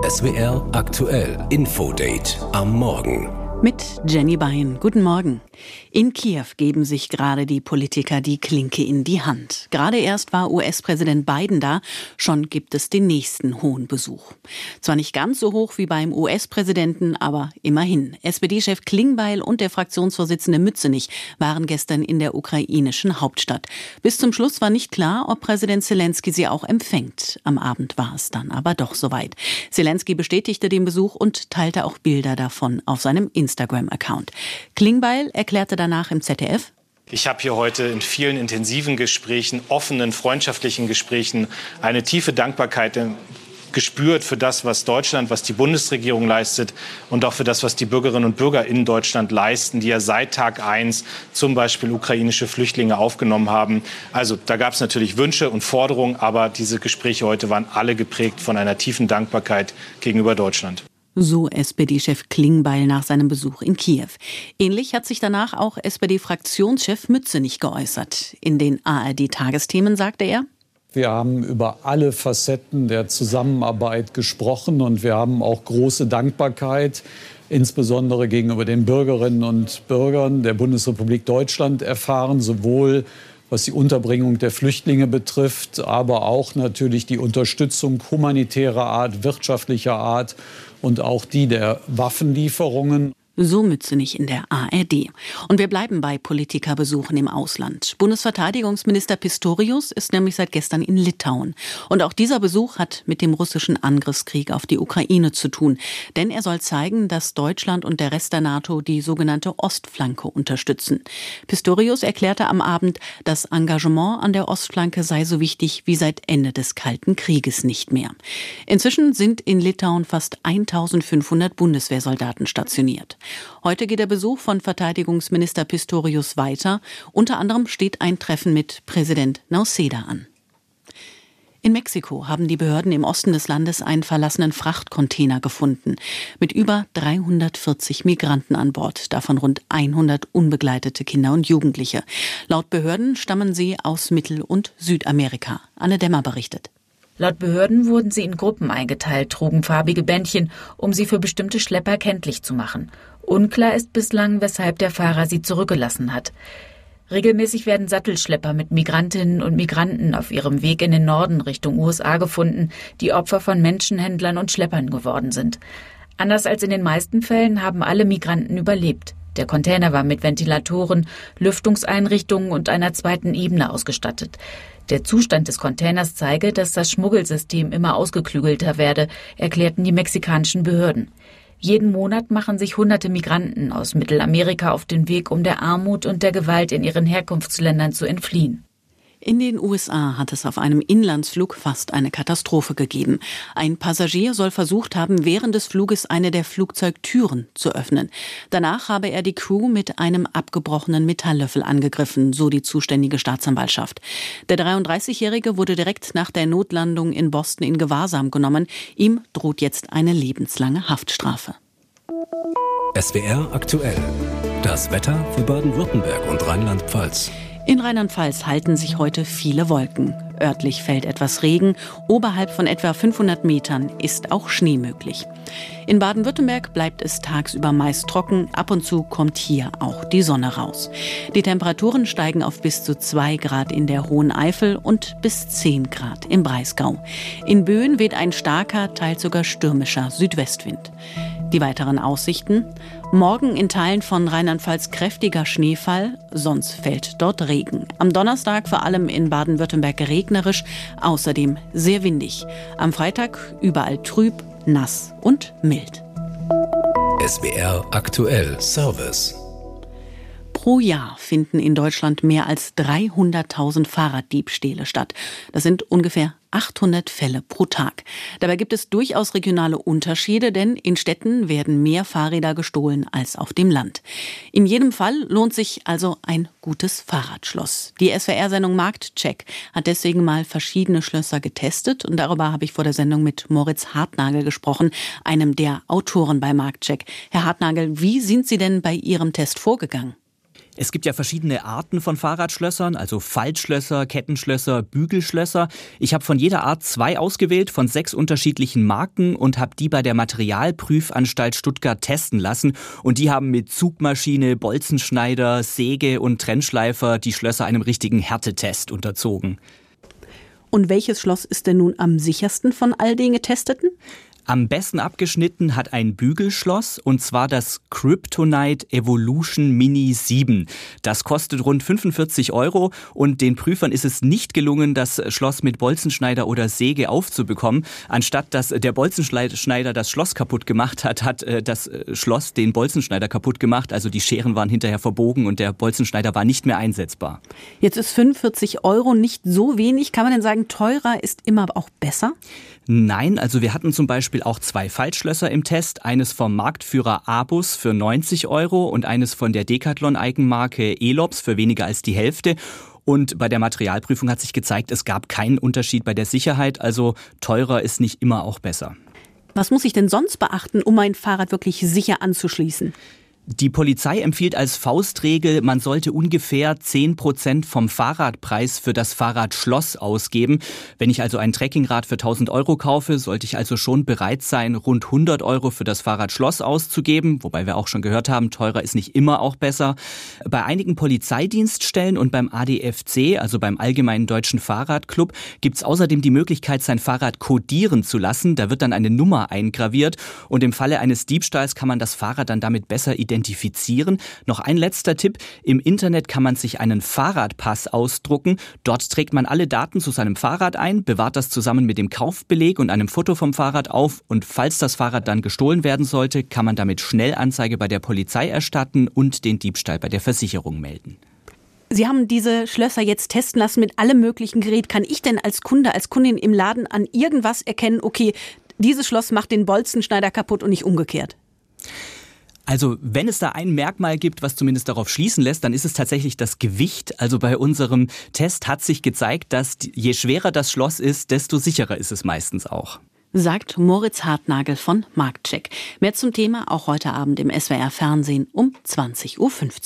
SWR aktuell Infodate am Morgen. Mit Jenny Bein. Guten Morgen. In Kiew geben sich gerade die Politiker die Klinke in die Hand. Gerade erst war US-Präsident Biden da, schon gibt es den nächsten hohen Besuch. Zwar nicht ganz so hoch wie beim US-Präsidenten, aber immerhin. SPD-Chef Klingbeil und der Fraktionsvorsitzende Mützenich waren gestern in der ukrainischen Hauptstadt. Bis zum Schluss war nicht klar, ob Präsident Selenskyj sie auch empfängt. Am Abend war es dann aber doch soweit. Selenskyj bestätigte den Besuch und teilte auch Bilder davon auf seinem Instagram-Account. Klingbeil erklärte danach im ZDF: Ich habe hier heute in vielen intensiven Gesprächen, offenen, freundschaftlichen Gesprächen eine tiefe Dankbarkeit gespürt für das, was Deutschland, was die Bundesregierung leistet und auch für das, was die Bürgerinnen und Bürger in Deutschland leisten, die ja seit Tag 1 zum Beispiel ukrainische Flüchtlinge aufgenommen haben. Also da gab es natürlich Wünsche und Forderungen, aber diese Gespräche heute waren alle geprägt von einer tiefen Dankbarkeit gegenüber Deutschland. So SPD-Chef Klingbeil nach seinem Besuch in Kiew. Ähnlich hat sich danach auch SPD-Fraktionschef Mützenich geäußert. In den ARD-Tagesthemen sagte er: Wir haben über alle Facetten der Zusammenarbeit gesprochen und wir haben auch große Dankbarkeit, insbesondere gegenüber den Bürgerinnen und Bürgern der Bundesrepublik Deutschland erfahren, sowohl was die Unterbringung der Flüchtlinge betrifft, aber auch natürlich die Unterstützung humanitärer Art, wirtschaftlicher Art und auch die der Waffenlieferungen. So Mützenich in der ARD. Und wir bleiben bei Politikerbesuchen im Ausland. Bundesverteidigungsminister Pistorius ist nämlich seit gestern in Litauen. Und auch dieser Besuch hat mit dem russischen Angriffskrieg auf die Ukraine zu tun. Denn er soll zeigen, dass Deutschland und der Rest der NATO die sogenannte Ostflanke unterstützen. Pistorius erklärte am Abend, das Engagement an der Ostflanke sei so wichtig wie seit Ende des Kalten Krieges nicht mehr. Inzwischen sind in Litauen fast 1500 Bundeswehrsoldaten stationiert. Heute geht der Besuch von Verteidigungsminister Pistorius weiter. Unter anderem steht ein Treffen mit Präsident Nauseda an. In Mexiko haben die Behörden im Osten des Landes einen verlassenen Frachtcontainer gefunden. Mit über 340 Migranten an Bord, davon rund 100 unbegleitete Kinder und Jugendliche. Laut Behörden stammen sie aus Mittel- und Südamerika. Anne Dämmer berichtet. Laut Behörden wurden sie in Gruppen eingeteilt, trugen farbige Bändchen, um sie für bestimmte Schlepper kenntlich zu machen. Unklar ist bislang, weshalb der Fahrer sie zurückgelassen hat. Regelmäßig werden Sattelschlepper mit Migrantinnen und Migranten auf ihrem Weg in den Norden Richtung USA gefunden, die Opfer von Menschenhändlern und Schleppern geworden sind. Anders als in den meisten Fällen haben alle Migranten überlebt. Der Container war mit Ventilatoren, Lüftungseinrichtungen und einer zweiten Ebene ausgestattet. Der Zustand des Containers zeige, dass das Schmuggelsystem immer ausgeklügelter werde, erklärten die mexikanischen Behörden. Jeden Monat machen sich hunderte Migranten aus Mittelamerika auf den Weg, um der Armut und der Gewalt in ihren Herkunftsländern zu entfliehen. In den USA hat es auf einem Inlandsflug fast eine Katastrophe gegeben. Ein Passagier soll versucht haben, während des Fluges eine der Flugzeugtüren zu öffnen. Danach habe er die Crew mit einem abgebrochenen Metalllöffel angegriffen, so die zuständige Staatsanwaltschaft. Der 33-Jährige wurde direkt nach der Notlandung in Boston in Gewahrsam genommen. Ihm droht jetzt eine lebenslange Haftstrafe. SWR aktuell. Das Wetter für Baden-Württemberg und Rheinland-Pfalz. In Rheinland-Pfalz halten sich heute viele Wolken. Örtlich fällt etwas Regen. Oberhalb von etwa 500 Metern ist auch Schnee möglich. In Baden-Württemberg bleibt es tagsüber meist trocken. Ab und zu kommt hier auch die Sonne raus. Die Temperaturen steigen auf bis zu 2 Grad in der Hohen Eifel und bis 10 Grad im Breisgau. In Böen weht ein starker, teils sogar stürmischer Südwestwind. Die weiteren Aussichten: Morgen in Teilen von Rheinland-Pfalz kräftiger Schneefall, sonst fällt dort Regen. Am Donnerstag vor allem in Baden-Württemberg regnerisch, außerdem sehr windig. Am Freitag überall trüb, nass und mild. SWR aktuell Service. Pro Jahr finden in Deutschland mehr als 300.000 Fahrraddiebstähle statt. Das sind ungefähr 800 Fälle pro Tag. Dabei gibt es durchaus regionale Unterschiede, denn in Städten werden mehr Fahrräder gestohlen als auf dem Land. In jedem Fall lohnt sich also ein gutes Fahrradschloss. Die SWR-Sendung Marktcheck hat deswegen mal verschiedene Schlösser getestet und darüber habe ich vor der Sendung mit Moritz Hartnagel gesprochen, einem der Autoren bei Marktcheck. Herr Hartnagel, wie sind Sie denn bei Ihrem Test vorgegangen? Es gibt ja verschiedene Arten von Fahrradschlössern, also Faltschlösser, Kettenschlösser, Bügelschlösser. Ich habe von jeder Art 2 ausgewählt, von 6 unterschiedlichen Marken und habe die bei der Materialprüfanstalt Stuttgart testen lassen. Und die haben mit Zugmaschine, Bolzenschneider, Säge und Trennschleifer die Schlösser einem richtigen Härtetest unterzogen. Und welches Schloss ist denn nun am sichersten von all den getesteten? Am besten abgeschnitten hat ein Bügelschloss, und zwar das Kryptonite Evolution Mini 7. Das kostet rund 45 € und den Prüfern ist es nicht gelungen, das Schloss mit Bolzenschneider oder Säge aufzubekommen. Anstatt dass der Bolzenschneider das Schloss kaputt gemacht hat, hat das Schloss den Bolzenschneider kaputt gemacht. Also die Scheren waren hinterher verbogen und der Bolzenschneider war nicht mehr einsetzbar. Jetzt ist 45 € nicht so wenig. Kann man denn sagen, teurer ist immer auch besser? Nein, also wir hatten zum Beispiel auch 2 Faltschlösser im Test. Eines vom Marktführer Abus für 90 € und eines von der Decathlon-Eigenmarke Elops für weniger als die Hälfte. Und bei der Materialprüfung hat sich gezeigt, es gab keinen Unterschied bei der Sicherheit. Also teurer ist nicht immer auch besser. Was muss ich denn sonst beachten, um mein Fahrrad wirklich sicher anzuschließen? Die Polizei empfiehlt als Faustregel, man sollte ungefähr 10% vom Fahrradpreis für das Fahrradschloss ausgeben. Wenn ich also ein Trekkingrad für 1.000 € kaufe, sollte ich also schon bereit sein, rund 100 € für das Fahrradschloss auszugeben. Wobei wir auch schon gehört haben, teurer ist nicht immer auch besser. Bei einigen Polizeidienststellen und beim ADFC, also beim Allgemeinen Deutschen Fahrradclub, gibt es außerdem die Möglichkeit, sein Fahrrad kodieren zu lassen. Da wird dann eine Nummer eingraviert und im Falle eines Diebstahls kann man das Fahrrad dann damit besser identifizieren. Noch ein letzter Tipp. Im Internet kann man sich einen Fahrradpass ausdrucken. Dort trägt man alle Daten zu seinem Fahrrad ein, bewahrt das zusammen mit dem Kaufbeleg und einem Foto vom Fahrrad auf. Und falls das Fahrrad dann gestohlen werden sollte, kann man damit schnell Anzeige bei der Polizei erstatten und den Diebstahl bei der Versicherung melden. Sie haben diese Schlösser jetzt testen lassen mit allem möglichen Gerät. Kann ich denn als Kunde, als Kundin im Laden an irgendwas erkennen, okay, dieses Schloss macht den Bolzenschneider kaputt und nicht umgekehrt? Also wenn es da ein Merkmal gibt, was zumindest darauf schließen lässt, dann ist es tatsächlich das Gewicht. Also bei unserem Test hat sich gezeigt, dass je schwerer das Schloss ist, desto sicherer ist es meistens auch. Sagt Moritz Hartnagel von Marktcheck. Mehr zum Thema auch heute Abend im SWR Fernsehen um 20:15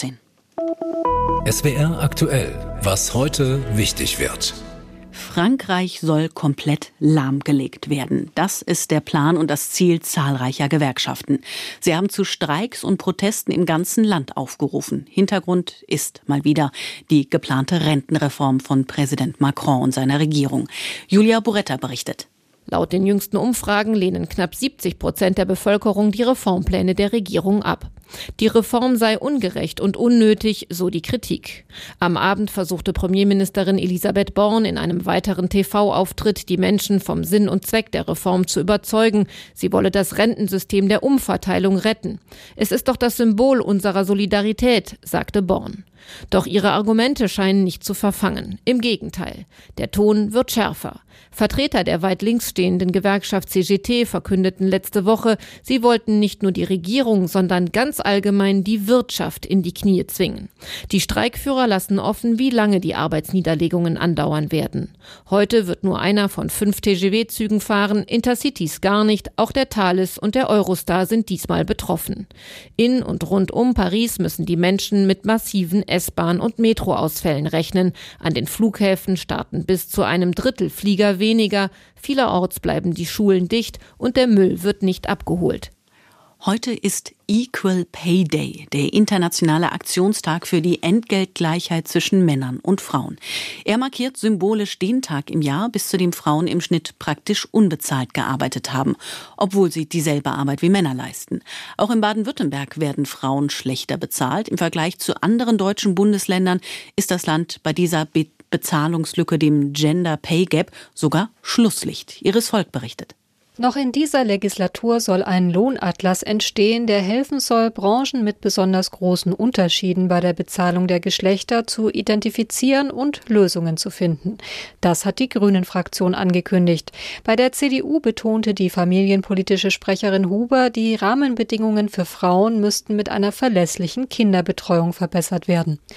Uhr. SWR aktuell, was heute wichtig wird. Frankreich soll komplett lahmgelegt werden. Das ist der Plan und das Ziel zahlreicher Gewerkschaften. Sie haben zu Streiks und Protesten im ganzen Land aufgerufen. Hintergrund ist mal wieder die geplante Rentenreform von Präsident Macron und seiner Regierung. Julia Buretta berichtet. Laut den jüngsten Umfragen lehnen knapp 70% der Bevölkerung die Reformpläne der Regierung ab. Die Reform sei ungerecht und unnötig, so die Kritik. Am Abend versuchte Premierministerin Elisabeth Borne in einem weiteren TV-Auftritt, die Menschen vom Sinn und Zweck der Reform zu überzeugen. Sie wolle das Rentensystem der Umverteilung retten. Es ist doch das Symbol unserer Solidarität, sagte Borne. Doch ihre Argumente scheinen nicht zu verfangen. Im Gegenteil, der Ton wird schärfer. Vertreter der weit links stehenden Gewerkschaft CGT verkündeten letzte Woche, sie wollten nicht nur die Regierung, sondern ganz allgemein die Wirtschaft in die Knie zwingen. Die Streikführer lassen offen, wie lange die Arbeitsniederlegungen andauern werden. Heute wird nur einer von 5 TGV-Zügen fahren, Intercitys gar nicht, auch der Thalys und der Eurostar sind diesmal betroffen. In und rund um Paris müssen die Menschen mit massiven S-Bahn- und Metroausfällen rechnen. An den Flughäfen starten bis zu einem Drittel Flieger weniger. Vielerorts bleiben die Schulen dicht und der Müll wird nicht abgeholt. Heute ist Equal Pay Day, der internationale Aktionstag für die Entgeltgleichheit zwischen Männern und Frauen. Er markiert symbolisch den Tag im Jahr, bis zu dem Frauen im Schnitt praktisch unbezahlt gearbeitet haben, obwohl sie dieselbe Arbeit wie Männer leisten. Auch in Baden-Württemberg werden Frauen schlechter bezahlt. Im Vergleich zu anderen deutschen Bundesländern ist das Land bei dieser Bezahlungslücke, dem Gender Pay Gap, sogar Schlusslicht. Iris Volk berichtet. Noch in dieser Legislatur soll ein Lohnatlas entstehen, der helfen soll, Branchen mit besonders großen Unterschieden bei der Bezahlung der Geschlechter zu identifizieren und Lösungen zu finden. Das hat die Grünen-Fraktion angekündigt. Bei der CDU betonte die familienpolitische Sprecherin Huber, die Rahmenbedingungen für Frauen müssten mit einer verlässlichen Kinderbetreuung verbessert werden.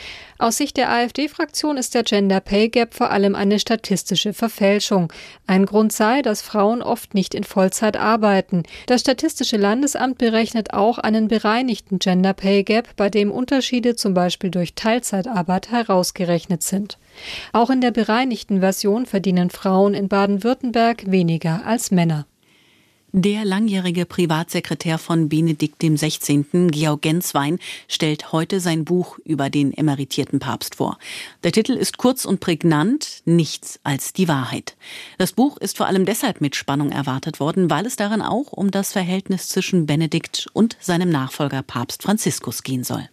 Aus Sicht der AfD-Fraktion ist der Gender Pay Gap vor allem eine statistische Verfälschung. Ein Grund sei, dass Frauen oft nicht in Vollzeit arbeiten. Das Statistische Landesamt berechnet auch einen bereinigten Gender Pay Gap, bei dem Unterschiede zum Beispiel durch Teilzeitarbeit herausgerechnet sind. Auch in der bereinigten Version verdienen Frauen in Baden-Württemberg weniger als Männer. Der langjährige Privatsekretär von Benedikt XVI., Georg Genswein, stellt heute sein Buch über den emeritierten Papst vor. Der Titel ist kurz und prägnant: Nichts als die Wahrheit. Das Buch ist vor allem deshalb mit Spannung erwartet worden, weil es darin auch um das Verhältnis zwischen Benedikt und seinem Nachfolger Papst Franziskus gehen soll.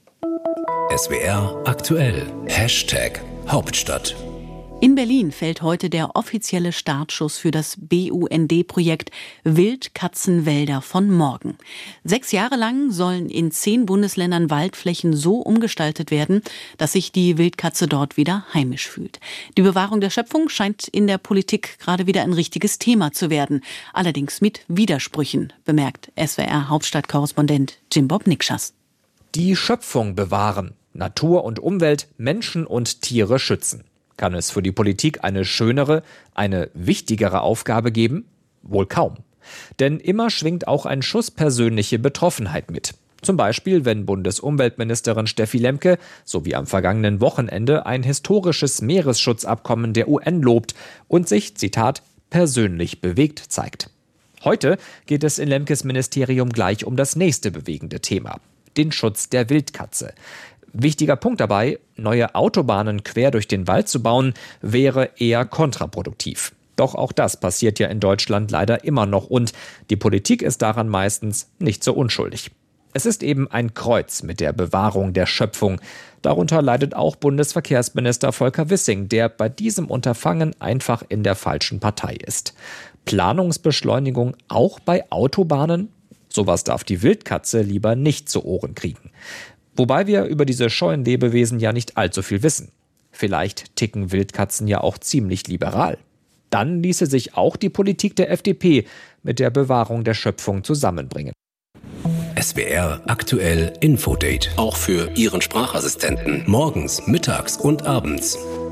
SWR aktuell. #Hauptstadt. In Berlin fällt heute der offizielle Startschuss für das BUND-Projekt Wildkatzenwälder von morgen. 6 Jahre lang sollen in 10 Bundesländern Waldflächen so umgestaltet werden, dass sich die Wildkatze dort wieder heimisch fühlt. Die Bewahrung der Schöpfung scheint in der Politik gerade wieder ein richtiges Thema zu werden. Allerdings mit Widersprüchen, bemerkt SWR-Hauptstadtkorrespondent Jim-Bob Nikschas. Die Schöpfung bewahren, Natur und Umwelt, Menschen und Tiere schützen. Kann es für die Politik eine schönere, eine wichtigere Aufgabe geben? Wohl kaum. Denn immer schwingt auch ein Schuss persönliche Betroffenheit mit. Zum Beispiel, wenn Bundesumweltministerin Steffi Lemke, so wie am vergangenen Wochenende, ein historisches Meeresschutzabkommen der UN lobt und sich, Zitat, persönlich bewegt zeigt. Heute geht es in Lemkes Ministerium gleich um das nächste bewegende Thema: den Schutz der Wildkatze. Wichtiger Punkt dabei: neue Autobahnen quer durch den Wald zu bauen, wäre eher kontraproduktiv. Doch auch das passiert ja in Deutschland leider immer noch und die Politik ist daran meistens nicht so unschuldig. Es ist eben ein Kreuz mit der Bewahrung der Schöpfung. Darunter leidet auch Bundesverkehrsminister Volker Wissing, der bei diesem Unterfangen einfach in der falschen Partei ist. Planungsbeschleunigung auch bei Autobahnen? Sowas darf die Wildkatze lieber nicht zu Ohren kriegen. Wobei wir über diese scheuen Lebewesen ja nicht allzu viel wissen. Vielleicht ticken Wildkatzen ja auch ziemlich liberal. Dann ließe sich auch die Politik der FDP mit der Bewahrung der Schöpfung zusammenbringen. SWR aktuell Infodate. Auch für Ihren Sprachassistenten. Morgens, mittags und abends.